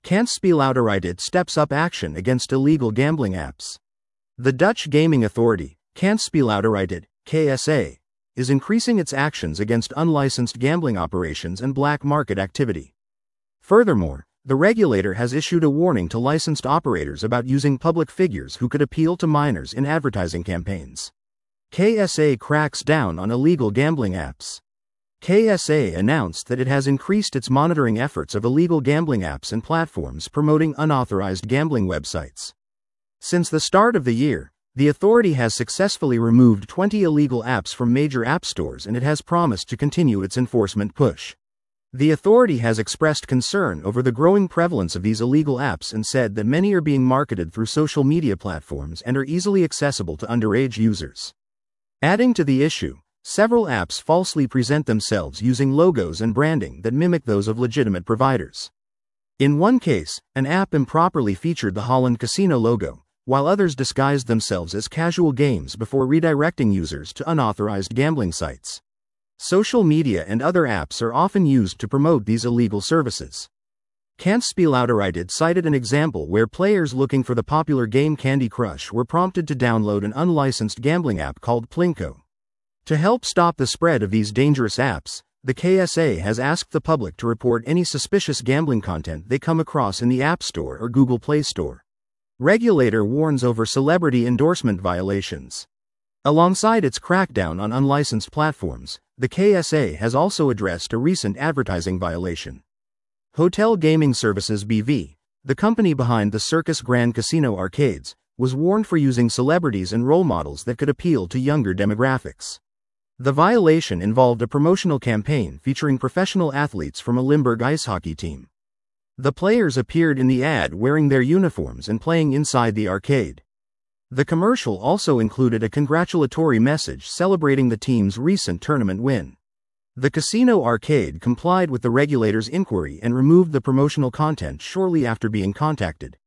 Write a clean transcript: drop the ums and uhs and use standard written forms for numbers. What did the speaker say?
Kansspelautoriteit steps up action against illegal gambling apps. The Dutch gaming authority, Kansspelautoriteit, KSA, is increasing its actions against unlicensed gambling operations and black market activity. Furthermore, the regulator has issued a warning to licensed operators about using public figures who could appeal to minors in advertising campaigns. KSA cracks down on illegal gambling apps. KSA announced that it has increased its monitoring efforts of illegal gambling apps and platforms promoting unauthorized gambling websites. Since the start of the year, the authority has successfully removed 20 illegal apps from major app stores, and it has promised to continue its enforcement push. The authority has expressed concern over the growing prevalence of these illegal apps and said that many are being marketed through social media platforms and are easily accessible to underage users. Adding to the issue, several apps falsely present themselves using logos and branding that mimic those of legitimate providers. In one case, an app improperly featured the Holland Casino logo, while others disguised themselves as casual games before redirecting users to unauthorized gambling sites. Social media and other apps are often used to promote these illegal services. Kansspelautoriteit cited an example where players looking for the popular game Candy Crush were prompted to download an unlicensed gambling app called Plinko. To help stop the spread of these dangerous apps, the KSA has asked the public to report any suspicious gambling content they come across in the App Store or Google Play Store. Regulator warns over celebrity endorsement violations. Alongside its crackdown on unlicensed platforms, the KSA has also addressed a recent advertising violation. Hotel Gaming Services BV, the company behind the Circus Grand Casino arcades, was warned for using celebrities and role models that could appeal to younger demographics. The violation involved a promotional campaign featuring professional athletes from a Limburg ice hockey team. The players appeared in the ad wearing their uniforms and playing inside the arcade. The commercial also included a congratulatory message celebrating the team's recent tournament win. The casino arcade complied with the regulator's inquiry and removed the promotional content shortly after being contacted.